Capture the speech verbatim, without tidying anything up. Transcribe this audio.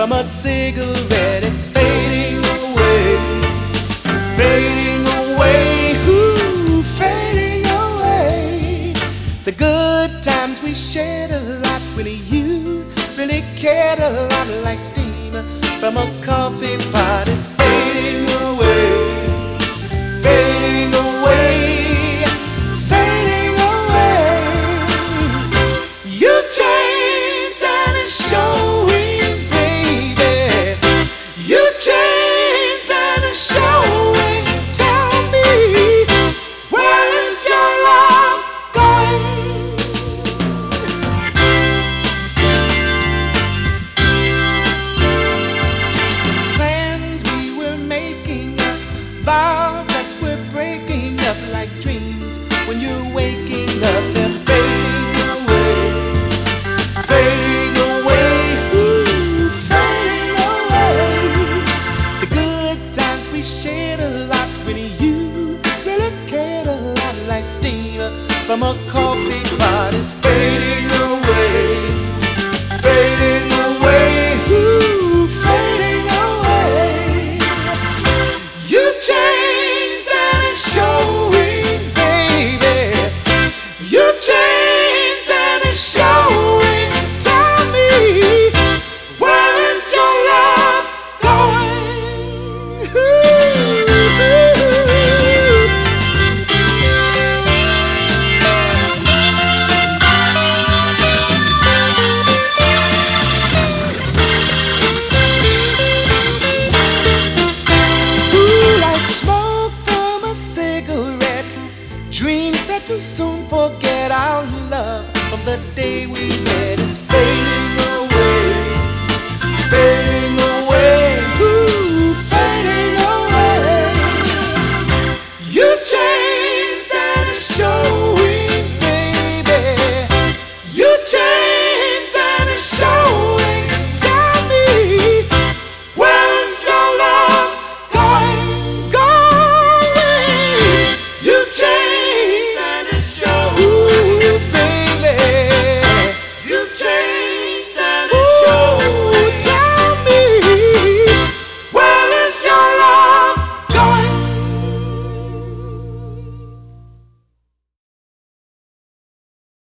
from a cigarette. It's fading away, fading away, ooh, fading away. The good times we shared a lot when you really cared a lot, like steam from a coffee pot. It's fading away, fading away, fading away. You changed and it's showing, baby. You changed and it's showing. Tell me, where is your love going? Plans we were making up, vows that we're breaking up, like dreams when you're waking up. They're fading away, fading away, ooh, fading away. The good times we shared a lot when you really cared a lot, like steam from a coffee